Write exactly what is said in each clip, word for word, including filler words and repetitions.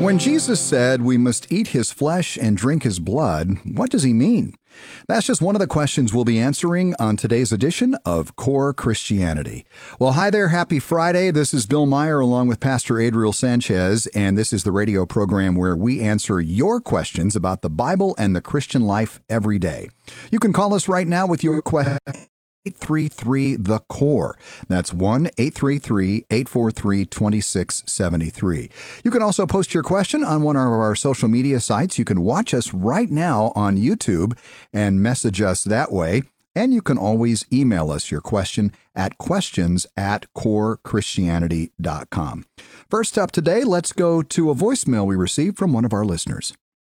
When Jesus said we must eat his flesh and drink his blood, what does he mean? That's just one of the questions we'll be answering on today's edition of Core Christianity. Well, hi there. Happy Friday. This is Bill Meyer along with Pastor Adriel Sanchez, and this is the radio program where we answer your questions about the Bible and the Christian life every day. You can call us right now with your question. eight three three the core. That's one eight three three, eight four three, two six seven three. You can also post your question on one of our social media sites. You can watch us right now on YouTube and message us that way. And you can always email us your question at questions at core christianity dot com. First up today, let's go to a voicemail we received from one of our listeners.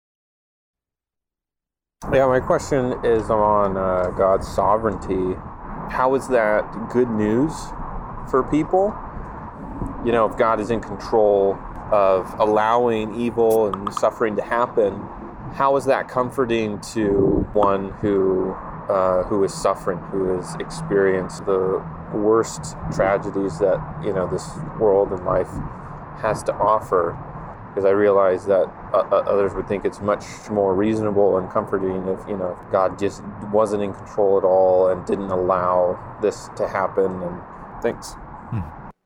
Yeah, my question is on uh, God's sovereignty. How is that good news for people? You know, if God is in control of allowing evil and suffering to happen, how is that comforting to one who uh, who is suffering, who has experienced the worst tragedies that, you know, this world and life has to offer? Because I realize that uh, others would think it's much more reasonable and comforting if, you know, God just wasn't in control at all and didn't allow this to happen. And thanks. Hmm.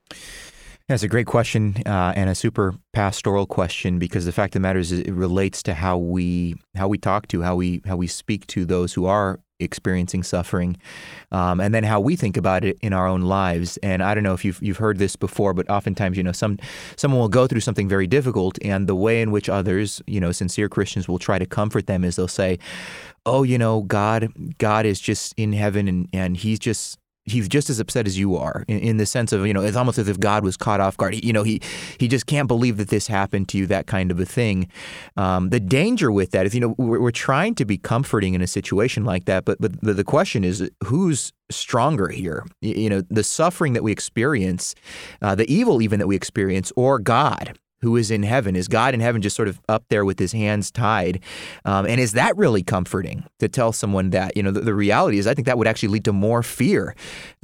That's a great question uh, and a super pastoral question, because the fact of the matter is it relates to how we how we talk to, how we how we speak to those who are experiencing suffering, um, and then how we think about it in our own lives. And I don't know if you've you've heard this before, but oftentimes, you know, some someone will go through something very difficult, and the way in which others, you know, sincere Christians will try to comfort them is they'll say, "Oh, you know, God, God is just in heaven, and and He's just." He's just as upset as you are, in, in the sense of, you know, it's almost as if God was caught off guard. He, you know, he he just can't believe that this happened to you, that kind of a thing. Um, the danger with that is, you know, we're, we're trying to be comforting in a situation like that, but but the, the question is, who's stronger here? You, you know, the suffering that we experience, uh, the evil even that we experience, or God who is in heaven? Is God in heaven just sort of up there with his hands tied? Um, and is that really comforting to tell someone that? You know, the, the reality is I think that would actually lead to more fear.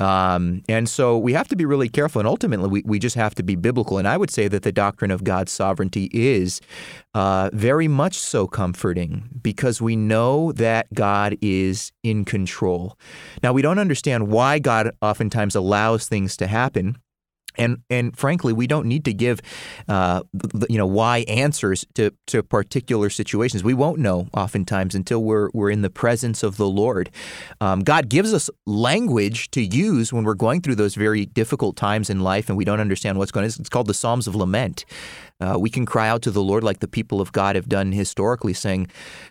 Um, and so we have to be really careful. And ultimately, we, we just have to be biblical. And I would say that the doctrine of God's sovereignty is uh, very much so comforting, because we know that God is in control. Now, we don't understand why God oftentimes allows things to happen. And and frankly, we don't need to give, uh, you know, why answers to, to particular situations. We won't know oftentimes until we're we're in the presence of the Lord. Um, God gives us language to use when we're going through those very difficult times in life and we don't understand what's going on. It's called the Psalms of Lament. Uh, we can cry out to the Lord like the people of God have done historically, saying,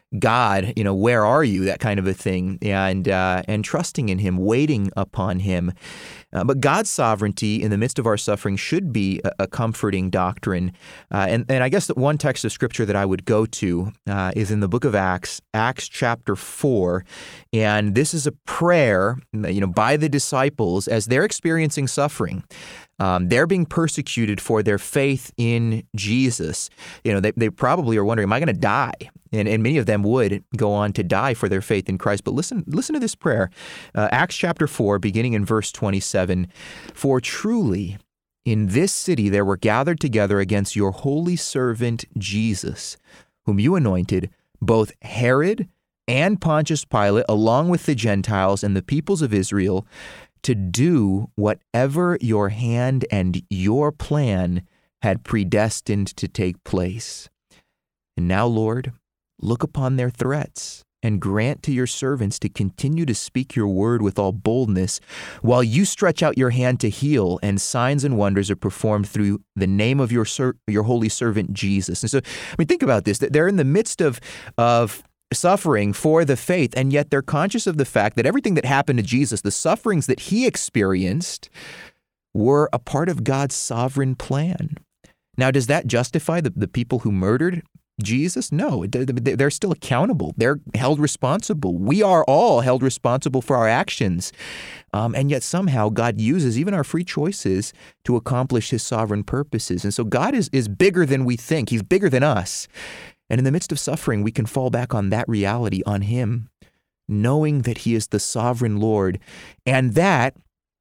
God, you know, where are you? That kind of a thing, and uh, and trusting in Him, waiting upon Him. Uh, but God's sovereignty in the midst of our suffering should be a, a comforting doctrine. Uh, and, and I guess that one text of Scripture that I would go to uh, is in the book of Acts, Acts chapter four. And this is a prayer, you know, by the disciples as they're experiencing suffering. Um, they're being persecuted for their faith in Jesus. You know, they, they probably are wondering, am I going to die? And, and many of them would go on to die for their faith in Christ. But listen, listen to this prayer. Uh, Acts chapter four, beginning in verse twenty-seven. For truly in this city there were gathered together against your holy servant Jesus, whom you anointed, both Herod and Pontius Pilate, along with the Gentiles and the peoples of Israel, to do whatever your hand and your plan had predestined to take place. And now, Lord, look upon their threats and grant to your servants to continue to speak your word with all boldness, while you stretch out your hand to heal, and signs and wonders are performed through the name of your ser- your holy servant Jesus. And so, I mean, think about this. They're in the midst of of suffering for the faith, and yet they're conscious of the fact that everything that happened to Jesus, the sufferings that he experienced, were a part of God's sovereign plan. Now, does that justify the, the people who murdered Jesus? No, they're still accountable. They're held responsible. We are all held responsible for our actions. Um, and yet somehow God uses even our free choices to accomplish his sovereign purposes. And so God is, is bigger than we think. He's bigger than us. And in the midst of suffering, we can fall back on that reality, on him, knowing that he is the sovereign Lord, and that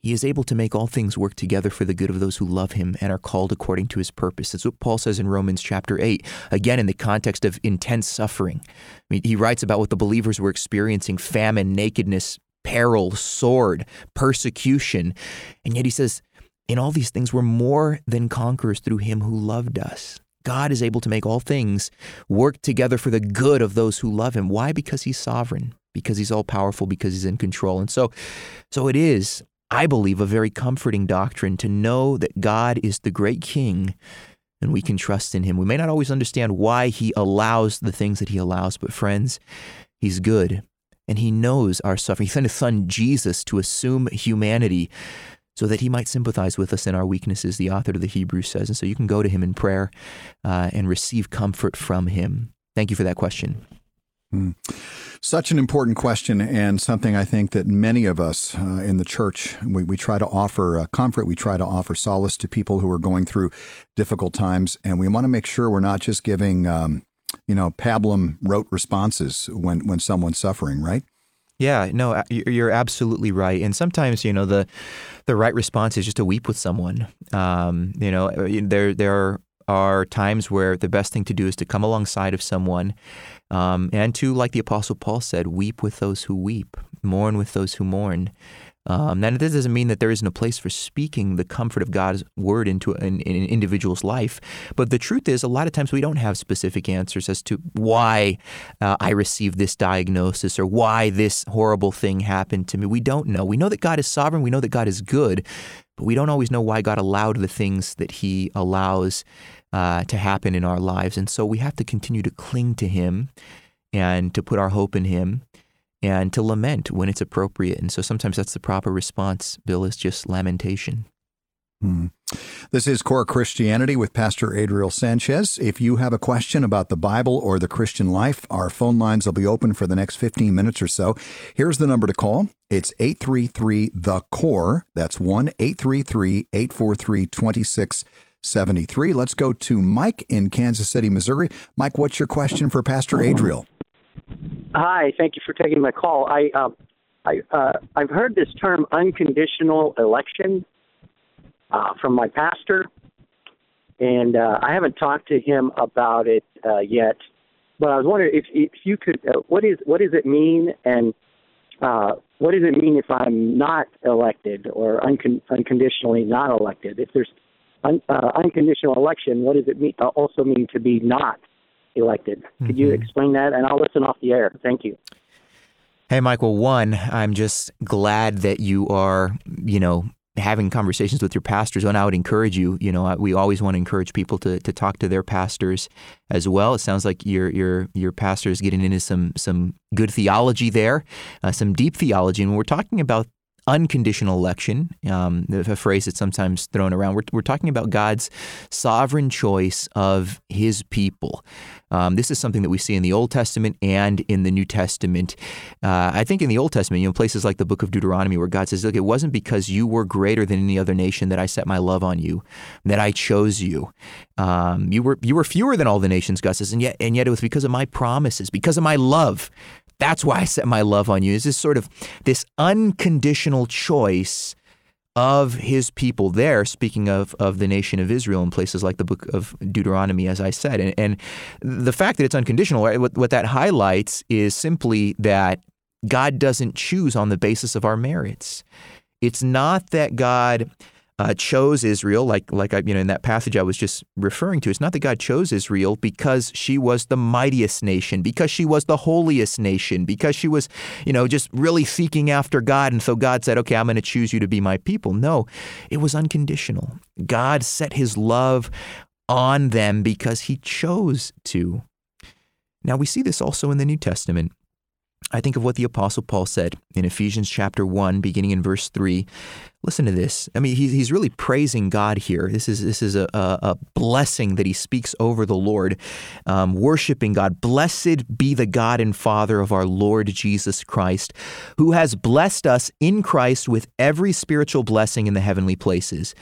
He is able to make all things work together for the good of those who love him and are called according to his purpose. That's what Paul says in Romans chapter eight, again, in the context of intense suffering. I mean, he writes about what the believers were experiencing: famine, nakedness, peril, sword, persecution. And yet he says, in all these things, we're more than conquerors through him who loved us. God is able to make all things work together for the good of those who love him. Why? Because he's sovereign, because he's all powerful, because he's in control. And so, so it is, I believe, a very comforting doctrine to know that God is the great King and we can trust in him. We may not always understand why he allows the things that he allows, but friends, he's good and he knows our suffering. He sent his son Jesus to assume humanity so that he might sympathize with us in our weaknesses, the author of the Hebrews says. And so you can go to him in prayer uh, and receive comfort from him. Thank you for that question. Mm. Such an important question, and something I think that many of us uh, in the church, we, we try to offer uh, comfort, we try to offer solace to people who are going through difficult times, and we want to make sure we're not just giving, um, you know, pablum rote responses when, when someone's suffering, right? Yeah, no, you're absolutely right. And sometimes, you know, the the right response is just to weep with someone. Um, you know, there there are times where the best thing to do is to come alongside of someone um, and to, like the Apostle Paul said, weep with those who weep, mourn with those who mourn. Um, now, this doesn't mean that there isn't a place for speaking the comfort of God's word into an, in an individual's life. But the truth is, a lot of times we don't have specific answers as to why uh, I received this diagnosis or why this horrible thing happened to me. We don't know. We know that God is sovereign. We know that God is good. But we don't always know why God allowed the things that he allows uh, to happen in our lives. And so we have to continue to cling to him and to put our hope in him, and to lament when it's appropriate. And so sometimes that's the proper response, Bill, is just lamentation. Hmm. This is Core Christianity with Pastor Adriel Sanchez. If you have a question about the Bible or the Christian life, our phone lines will be open for the next fifteen minutes or so. Here's the number to call. It's eight three three, the C O R E. That's one eight three three, eight four three, two six seven three. Let's go to Mike in Kansas City, Missouri. Mike, what's your question for Pastor Adriel? Hi, thank you for taking my call. I, uh, I, uh, I've heard this term unconditional election uh, from my pastor, and uh, I haven't talked to him about it uh, yet. But I was wondering if, if you could, uh, what is what does it mean, and uh, what does it mean if I'm not elected or uncon- unconditionally not elected? If there's un- uh, unconditional election, what does it mean? Uh, also mean to be not elected? Could mm-hmm. you explain that? And I'll listen off the air. Thank you. Hey, Michael, one, I'm just glad that you are, you know, having conversations with your pastors. And I would encourage you, you know, we always want to encourage people to to talk to their pastors as well. It sounds like your your your pastor is getting into some some good theology there, uh, some deep theology. And when we're talking about unconditional election, um, a phrase that's sometimes thrown around, we're, we're talking about God's sovereign choice of his people. Um, this is something that we see in the Old Testament and in the New Testament. Uh, I think in the Old Testament, you know, places like the book of Deuteronomy where God says, look, it wasn't because you were greater than any other nation that I set my love on you, that I chose you. Um, you were you were fewer than all the nations, God says, and yet, and yet it was because of my promises, because of my love. That's why I set my love on you. It's this sort of this unconditional choice of his people there, speaking of, of the nation of Israel in places like the book of Deuteronomy, as I said. And, and the fact that it's unconditional, right, what, what that highlights is simply that God doesn't choose on the basis of our merits. It's not that God Uh, chose Israel, like like I, you know, in that passage I was just referring to. It's not that God chose Israel because she was the mightiest nation, because she was the holiest nation, because she was, you know, just really seeking after God. And so God said, okay, I'm going to choose you to be my people. No, it was unconditional. God set his love on them because he chose to. Now we see this also in the New Testament. I think of what the Apostle Paul said in Ephesians chapter one, beginning in verse three. Listen to this. I mean, he's, he's really praising God here. This is this is a, a, a blessing that he speaks over the Lord, um, worshiping God. Blessed be the God and Father of our Lord Jesus Christ, who has blessed us in Christ with every spiritual blessing in the heavenly places,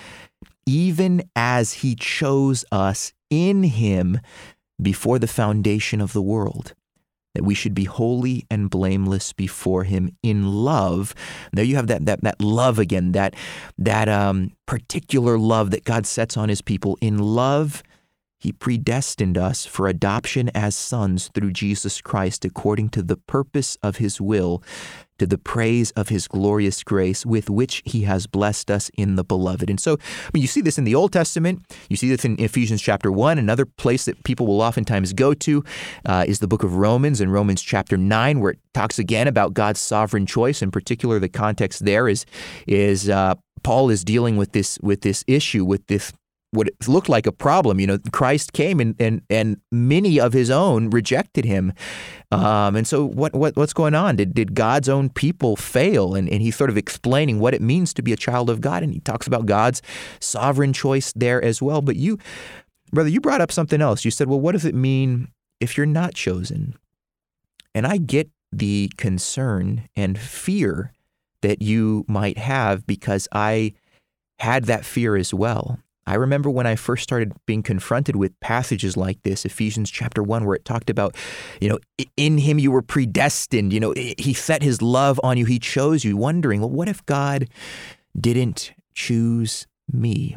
even as he chose us in him before the foundation of the world. that we should be holy and blameless before him in love. There you have that that that love again, that that um, particular love that God sets on his people. In love, he predestined us for adoption as sons through Jesus Christ, according to the purpose of his will, to the praise of his glorious grace, with which he has blessed us in the beloved. And so, I mean, you see this in the Old Testament. You see this in Ephesians chapter one. Another place that people will oftentimes go to uh, is the book of Romans, in Romans chapter nine, where it talks again about God's sovereign choice. In particular, the context there is is uh, Paul is dealing with this with this issue, with this what it looked like a problem. You know, Christ came and and and many of his own rejected him. Um, and so what what what's going on? Did did God's own people fail? And and he's sort of explaining what it means to be a child of God. And he talks about God's sovereign choice there as well. But you, brother, you brought up something else. You said, well, what does it mean if you're not chosen? And I get the concern and fear that you might have, because I had that fear as well. I remember when I first started being confronted with passages like this, Ephesians chapter one, where it talked about, you know, in him you were predestined, you know, he set his love on you, he chose you, wondering, well, what if God didn't choose me?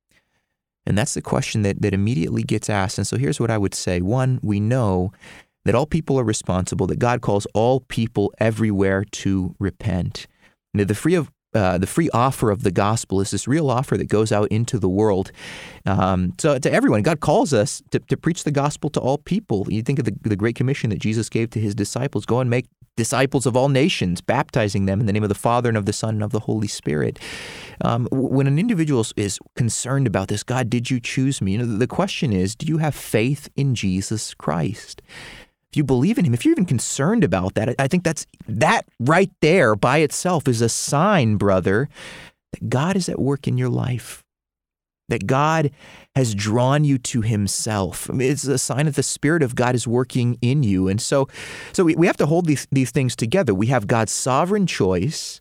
And that's the question that, that immediately gets asked. And so here's what I would say. One, we know that all people are responsible, that God calls all people everywhere to repent. You know, the free of Uh, the free offer of the gospel is this real offer that goes out into the world. Um, so to everyone, God calls us to, to preach the gospel to all people. You think of the, the Great Commission that Jesus gave to his disciples: go and make disciples of all nations, baptizing them in the name of the Father and of the Son and of the Holy Spirit. Um, when an individual is concerned about this, God, did you choose me? You know, the question is, do you have faith in Jesus Christ? If you believe in him, if you're even concerned about that, I think that's that right there by itself is a sign, brother, that God is at work in your life, that God has drawn you to himself. I mean, it's a sign that the Spirit of God is working in you. And so so we, we have to hold these, these things together. We have God's sovereign choice,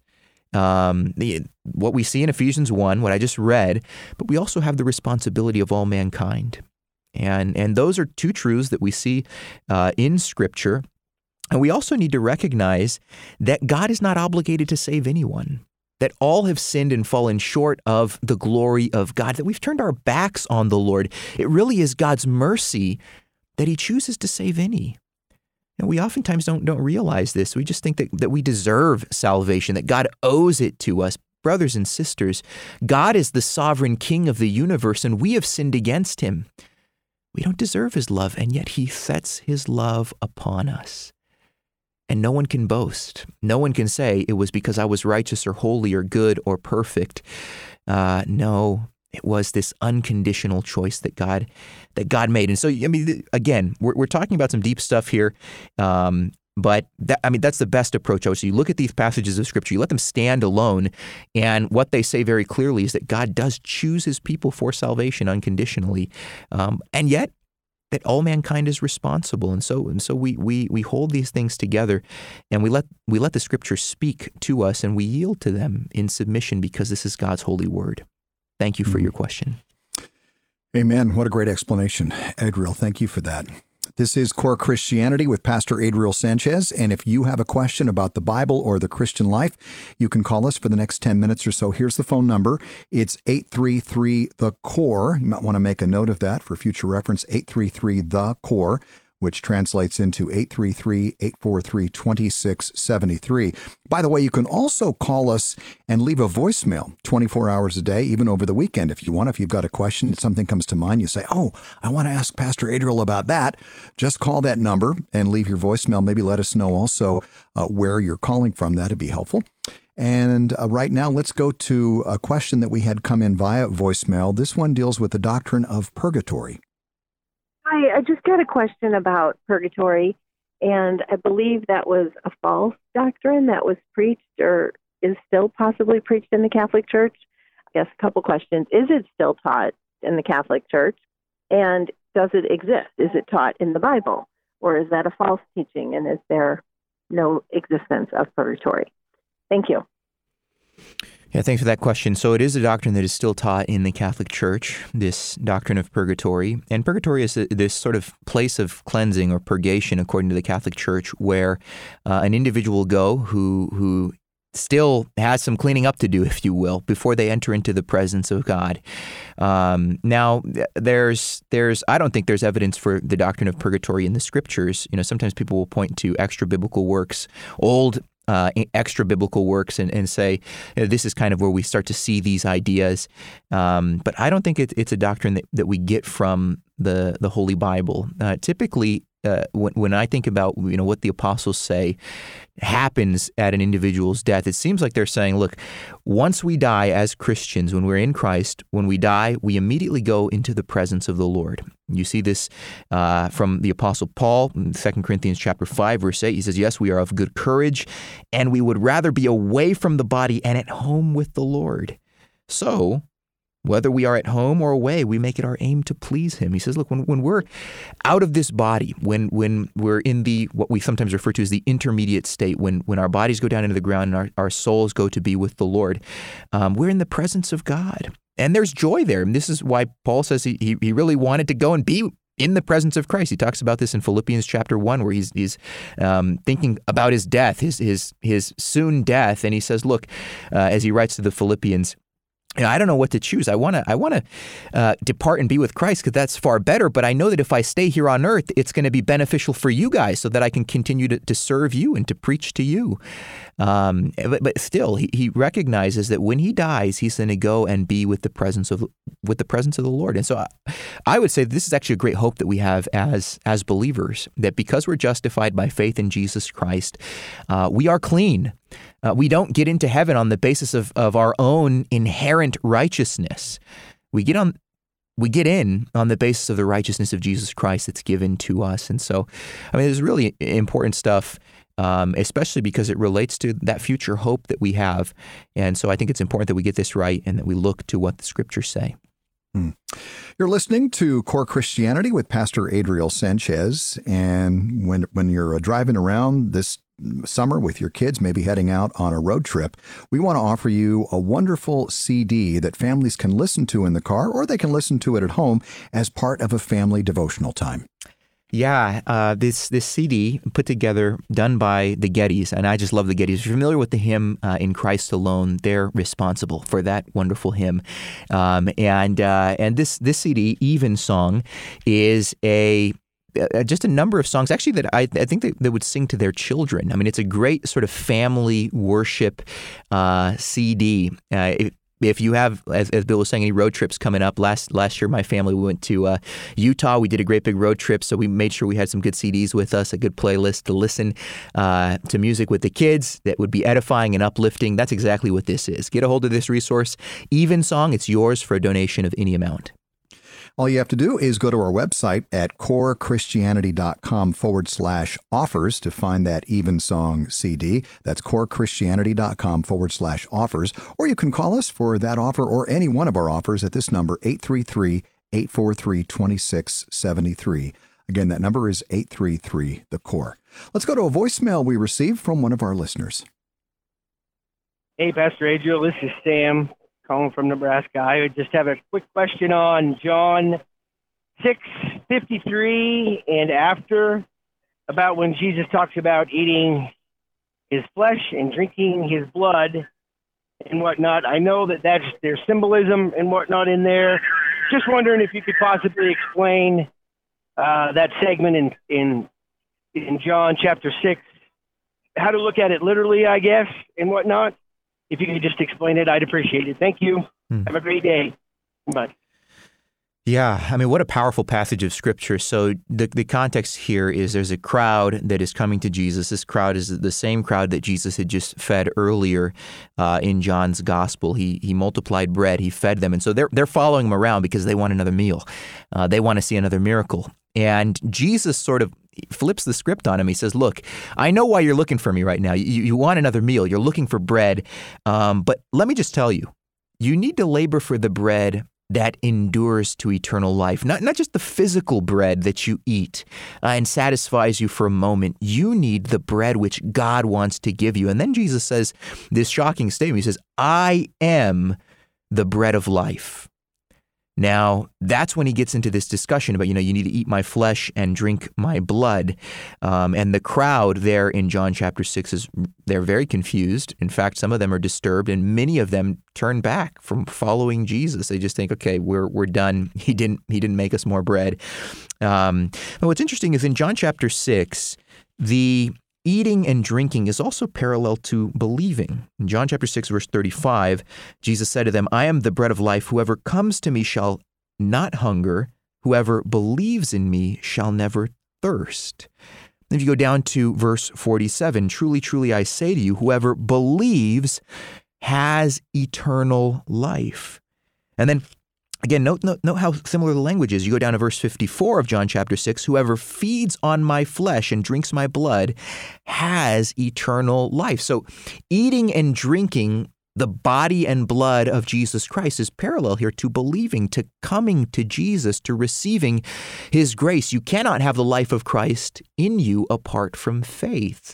um, the, what we see in Ephesians one, what I just read, but we also have the responsibility of all mankind. And and those are two truths that we see uh, in Scripture. And we also need to recognize that God is not obligated to save anyone, that all have sinned and fallen short of the glory of God, that we've turned our backs on the Lord. It really is God's mercy that he chooses to save any. And we oftentimes don't, don't realize this. We just think that, that we deserve salvation, that God owes it to us. Brothers and sisters, God is the sovereign King of the universe, and we have sinned against him. We don't deserve his love, and yet he sets his love upon us. And no one can boast. No one can say it was because I was righteous or holy or good or perfect. Uh, no, it was this unconditional choice that God that God made. And so, I mean, again, we're, we're talking about some deep stuff here. Um, But that, I mean, that's the best approach. So you look at these passages of Scripture, you let them stand alone, and what they say very clearly is that God does choose his people for salvation unconditionally, um, and yet that all mankind is responsible. And so, and so we we we hold these things together, and we let we let the Scriptures speak to us, and we yield to them in submission because this is God's holy word. Thank you for mm-hmm. your question. Amen. What a great explanation, Adriel. Thank you for that. This is Core Christianity with Pastor Adriel Sanchez, and if you have a question about the Bible or the Christian life, you can call us for the next ten minutes or so. Here's the phone number. It's eight three three, the C O R E. You might want to make a note of that for future reference, eight three three, the C O R E, which translates into eight three three, eight four three, two six seven three. By the way, you can also call us and leave a voicemail twenty-four hours a day, even over the weekend if you want. If you've got a question, something comes to mind, you say, oh, I want to ask Pastor Adriel about that. Just call that number and leave your voicemail. Maybe let us know also uh, where you're calling from. That'd be helpful. And uh, right now, let's go to a question that we had come in via voicemail. This one deals with the doctrine of purgatory. Hi, I just got a question about purgatory, and I believe that was a false doctrine that was preached or is still possibly preached in the Catholic Church. I guess a couple questions. Is it still taught in the Catholic Church? And does it exist? Is it taught in the Bible? Or is that a false teaching, and is there no existence of purgatory? Thank you. Yeah, thanks for that question. So it is a doctrine that is still taught in the Catholic Church, this doctrine of purgatory. And purgatory is this sort of place of cleansing or purgation, according to the Catholic Church, where uh, an individual will go who who still has some cleaning up to do, if you will, before they enter into the presence of God. Um, now, there's there's I don't think there's evidence for the doctrine of purgatory in the Scriptures. You know, sometimes people will point to extra biblical works, old Uh, extra biblical works, and, and say you know, this is kind of where we start to see these ideas. Um, but I don't think it, it's a doctrine that, that we get from the the Holy Bible. Uh, typically, uh, when, when I think about you know what the apostles say happens at an individual's death, it seems like they're saying, look, once we die as Christians, when we're in Christ, when we die, we immediately go into the presence of the Lord. You see this uh, from the Apostle Paul in Second Corinthians chapter five, verse eight. He says, yes, we are of good courage, and we would rather be away from the body and at home with the Lord. So, whether we are at home or away, we make it our aim to please Him. He says, look, when, when we're out of this body, when when we're in the, what we sometimes refer to as the intermediate state, when when our bodies go down into the ground and our, our souls go to be with the Lord, um, we're in the presence of God. And there's joy there. And this is why Paul says he, he he really wanted to go and be in the presence of Christ. He talks about this in Philippians chapter one, where he's he's um, thinking about his death, his his his soon death, and he says, "Look," uh, as he writes to the Philippians, you know, I don't know what to choose. I want to I want to uh, depart and be with Christ because that's far better. But I know that if I stay here on earth, it's going to be beneficial for you guys so that I can continue to, to serve you and to preach to you. Um, but, but still, he, he recognizes that when he dies, he's going to go and be with the presence of with the presence of the Lord. And so I, I would say this is actually a great hope that we have as as believers, that because we're justified by faith in Jesus Christ, uh, we are clean. Uh, we don't get into heaven on the basis of, of our own inherent righteousness. We get on, we get in on the basis of the righteousness of Jesus Christ that's given to us. And so, I mean, there's really important stuff, um, especially because it relates to that future hope that we have. And so I think it's important that we get this right and that we look to what the Scriptures say. Hmm. You're listening to Core Christianity with Pastor Adriel Sanchez. And when when you're driving around this summer with your kids, maybe heading out on a road trip, we want to offer you a wonderful C D that families can listen to in the car, or they can listen to it at home as part of a family devotional time. Yeah, uh, this this C D put together, done by the Gettys, and I just love the Gettys. If you're familiar with the hymn uh, "In Christ Alone," they're responsible for that wonderful hymn. Um, and uh, and this this C D, Evensong, is a Uh, just a number of songs, actually, that I, I think that they would sing to their children. I mean, it's a great sort of family worship uh, C D. Uh, if, if you have, as, as Bill was saying, any road trips coming up, last last year my family we went to uh, Utah. We did a great big road trip, so we made sure we had some good C Ds with us, a good playlist to listen uh, to music with the kids that would be edifying and uplifting. That's exactly what this is. Get a hold of this resource, Evensong. It's yours for a donation of any amount. All you have to do is go to our website at corechristianity.com forward slash offers to find that Evensong C D. That's corechristianity.com forward slash offers. Or you can call us for that offer or any one of our offers at this number, eight three three, eight four three, two six seven three. Again, that number is eight three three, the core. Let's go to a voicemail we received from one of our listeners. Hey, Pastor Adriel, this is Sam, calling from Nebraska. I just have a quick question on John six fifty-three and after, about when Jesus talks about eating his flesh and drinking his blood and whatnot. I know that that's, there's symbolism and whatnot in there. Just wondering if you could possibly explain uh, that segment in, in in John chapter six, how to look at it literally, I guess, and whatnot. If you could just explain it, I'd appreciate it. Thank you. Hmm. Have a great day. Bye. Yeah, I mean, what a powerful passage of Scripture. So the the context here is there's a crowd that is coming to Jesus. This crowd is the same crowd that Jesus had just fed earlier uh, in John's Gospel. He he multiplied bread, he fed them, and so they're they're following him around because they want another meal. Uh, they want to see another miracle. And Jesus sort of flips the script on him. He says, look, I know why you're looking for me right now. You, you want another meal. You're looking for bread. Um, but let me just tell you, you need to labor for the bread that endures to eternal life. Not, not just the physical bread that you eat uh, and satisfies you for a moment. You need the bread which God wants to give you. And then Jesus says this shocking statement. He says, I am the bread of life. Now, that's when he gets into this discussion about, you know, you need to eat my flesh and drink my blood. Um, and the crowd there in John chapter six, is they're very confused. In fact, some of them are disturbed, and many of them turn back from following Jesus. They just think, okay, we're we're done. He didn't he didn't make us more bread. Um, but what's interesting is in John chapter six, the eating and drinking is also parallel to believing. In John chapter six, verse thirty-five, Jesus said to them, I am the bread of life. Whoever comes to me shall not hunger. Whoever believes in me shall never thirst. If you go down to verse forty-seven, truly, truly, I say to you, whoever believes has eternal life. And then Again, note, note, note how similar the language is. You go down to verse fifty-four of John chapter six, whoever feeds on my flesh and drinks my blood has eternal life. So eating and drinking the body and blood of Jesus Christ is parallel here to believing, to coming to Jesus, to receiving his grace. You cannot have the life of Christ in you apart from faith.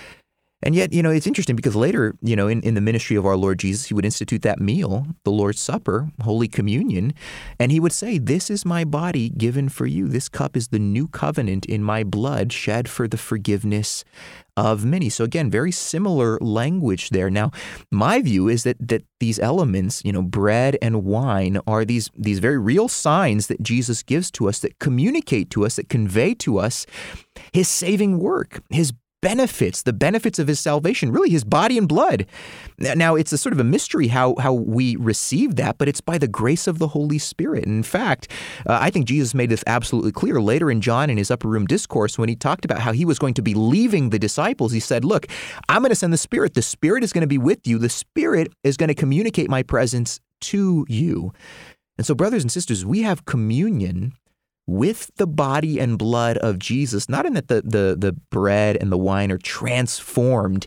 And yet, you know, it's interesting because later, you know, in, in the ministry of our Lord Jesus, he would institute that meal, the Lord's Supper, Holy Communion, and he would say, this is my body given for you. This cup is the new covenant in my blood shed for the forgiveness of many. So again, very similar language there. Now, my view is that that these elements, you know, bread and wine, are these, these very real signs that Jesus gives to us, that communicate to us, that convey to us his saving work, his benefits, the benefits of his salvation, really his body and blood. Now, it's a sort of a mystery how how we receive that, but it's by the grace of the Holy Spirit. And in fact, uh, I think Jesus made this absolutely clear later in John in his upper room discourse when he talked about how he was going to be leaving the disciples. He said, look, I'm going to send the Spirit. The Spirit is going to be with you. The Spirit is going to communicate my presence to you. And so, brothers and sisters, we have communion with the body and blood of Jesus, not in that the, the, the bread and the wine are transformed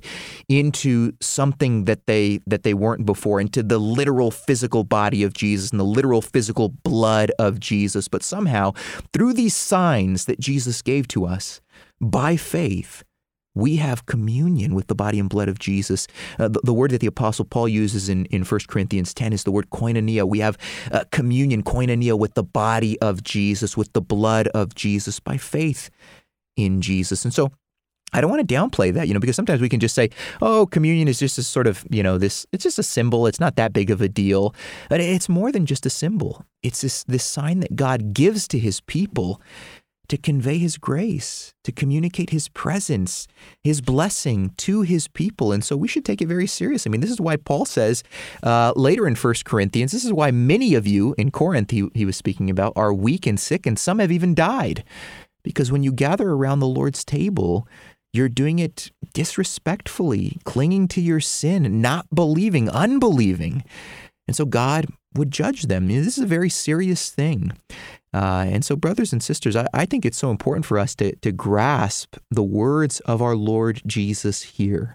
into something that they that they weren't before, into the literal physical body of Jesus and the literal physical blood of Jesus, but somehow through these signs that Jesus gave to us by faith, we have communion with the body and blood of Jesus. Uh, the, the word that the Apostle Paul uses in, in First Corinthians ten is the word koinonia. We have uh, communion, koinonia, with the body of Jesus, with the blood of Jesus, by faith in Jesus. And so I don't want to downplay that, you know, because sometimes we can just say, oh, communion is just a sort of, you know, this, it's just a symbol. It's not that big of a deal. But it's more than just a symbol. It's this, this sign that God gives to his people to convey his grace, to communicate his presence, his blessing to his people. And so we should take it very seriously. I mean, this is why Paul says uh, later in First Corinthians, this is why many of you in Corinth, he, he was speaking about, are weak and sick, and some have even died. Because when you gather around the Lord's table, you're doing it disrespectfully, clinging to your sin, not believing, unbelieving. And so God would judge them. You know, this is a very serious thing. Uh, and so, brothers and sisters, I, I think it's so important for us to, to grasp the words of our Lord Jesus here.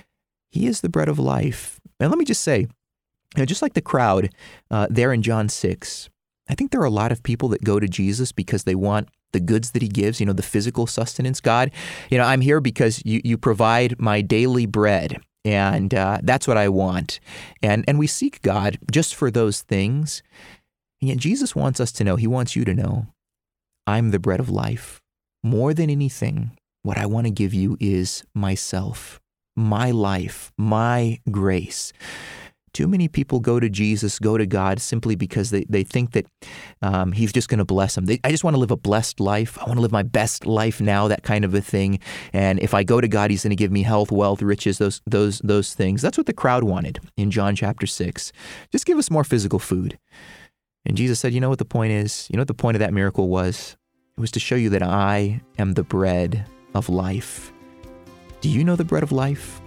He is the bread of life. And let me just say, you know, just like the crowd uh, there in John six, I think there are a lot of people that go to Jesus because they want the goods that he gives, you know, the physical sustenance. God, you know, I'm here because you, you provide my daily bread. And uh, that's what I want. And, and we seek God just for those things. And yet Jesus wants us to know, he wants you to know, I'm the bread of life. More than anything, what I want to give you is myself, my life, my grace. Too many people go to Jesus, go to God simply because they, they think that um, he's just going to bless them. They, I just want to live a blessed life. I want to live my best life now, that kind of a thing. And if I go to God, he's going to give me health, wealth, riches, those those those things. That's what the crowd wanted in John chapter six. Just give us more physical food. And Jesus said, you know what the point is? You know what the point of that miracle was? It was to show you that I am the bread of life. Do you know the bread of life?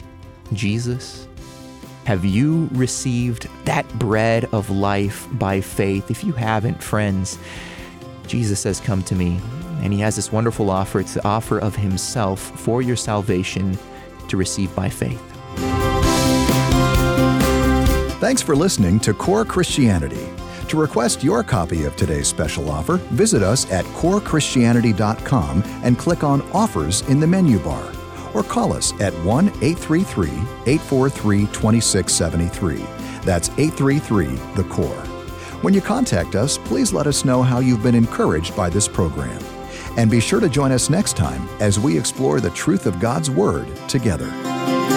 Jesus? Have you received that bread of life by faith? If you haven't, friends, Jesus says, come to me. And he has this wonderful offer. It's the offer of himself for your salvation to receive by faith. Thanks for listening to Core Christianity. To request your copy of today's special offer, visit us at core christianity dot com and click on Offers in the menu bar. Or call us at one eight three three, eight four three, two six seven three. That's eight three three, the core. When you contact us, please let us know how you've been encouraged by this program. And be sure to join us next time as we explore the truth of God's Word together.